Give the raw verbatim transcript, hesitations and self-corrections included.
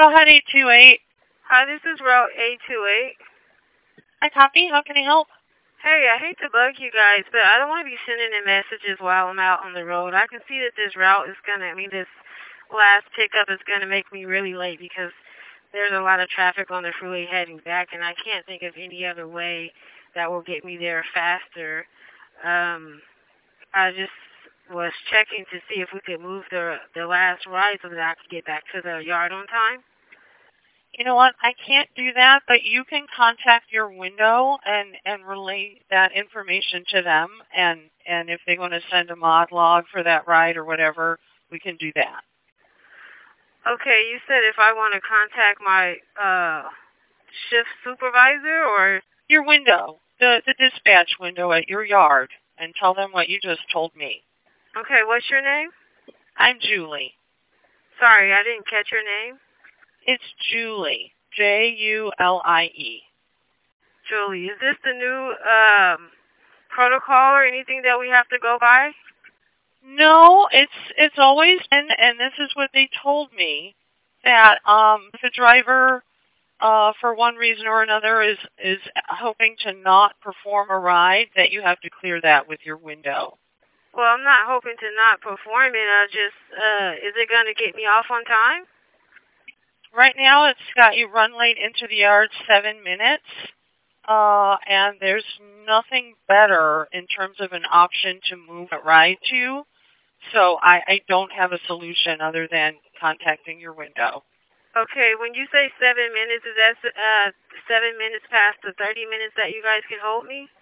Go ahead, eight two eight. Hi, this is Route eight two eight. Hi, copy. How can I help? Hey, I hate to bug you guys, but I don't want to be sending in messages while I'm out on the road. I can see that this route is going to, I mean, this last pickup is going to make me really late because there's a lot of traffic on the freeway heading back, and I can't think of any other way that will get me there faster. Um, I just was checking to see if we could move the the last ride so that I could get back to the yard on time. You know what? I can't do that, but you can contact your window and, and relay that information to them. And, and if they want to send a mod log for that ride or whatever, we can do that. Okay, you said if I want to contact my uh, shift supervisor or? Your window, the, the dispatch window at your yard, and tell them what you just told me. Okay, what's your name? I'm Julie. Sorry, I didn't catch your name. It's Julie, J U L I E. Julie, is this the new um, protocol or anything that we have to go by? No, it's it's always been, and this is what they told me, that um, if a driver, uh, for one reason or another, is is hoping to not perform a ride, that you have to clear that with your window. Well, I'm not hoping to not perform it. I just, uh, is it going to get me off on time? Right now, it's got you run late into the yard seven minutes, uh, and there's nothing better in terms of an option to move a ride to. So I, I don't have a solution other than contacting your window. Okay, when you say seven minutes, is that uh, seven minutes past the thirty minutes that you guys can hold me?